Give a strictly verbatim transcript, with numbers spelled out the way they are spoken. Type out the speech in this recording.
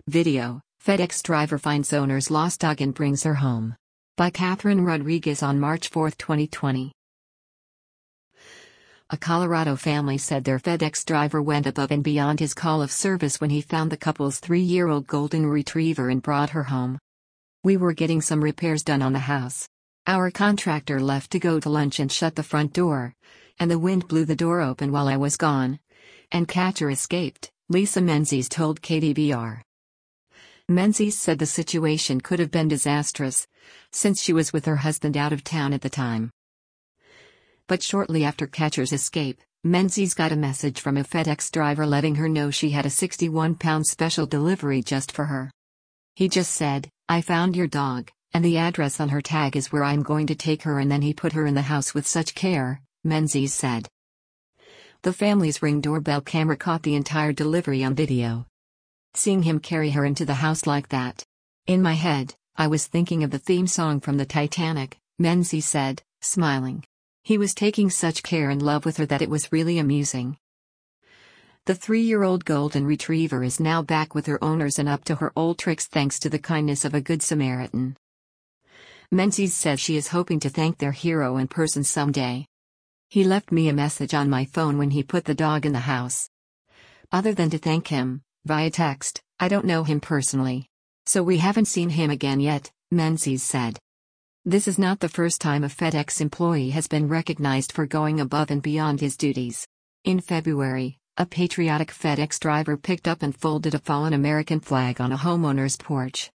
Video: FedEx driver finds owner's lost dog and brings her home. By Catherine Rodriguez on March fourth, twenty twenty. A Colorado family said their FedEx driver went above and beyond his call of service when he found the couple's three-year-old golden retriever and brought her home. "We were getting some repairs done on the house. Our contractor left to go to lunch and shut the front door, and the wind blew the door open while I was gone. And Catcher escaped," Lisa Menzies told K D V R. Menzies said the situation could have been disastrous, since she was with her husband out of town at the time. But shortly after Catcher's escape, Menzies got a message from a FedEx driver letting her know she had a sixty-one pound special delivery just for her. "He just said, 'I found your dog, and the address on her tag is where I'm going to take her,' and then he put her in the house with such care," Menzies said. The family's Ring doorbell camera caught the entire delivery on video. "Seeing him carry her into the house like that. In my head, I was thinking of the theme song from the Titanic," Menzies said, smiling. "He was taking such care and love with her that it was really amusing." The three-year-old golden retriever is now back with her owners and up to her old tricks thanks to the kindness of a good Samaritan. Menzies says she is hoping to thank their hero in person someday. "He left me a message on my phone when he put the dog in the house. Other than to thank him, via text, I don't know him personally. So we haven't seen him again yet," Menzies said. This is not the first time a FedEx employee has been recognized for going above and beyond his duties. In February, a patriotic FedEx driver picked up and folded a fallen American flag on a homeowner's porch.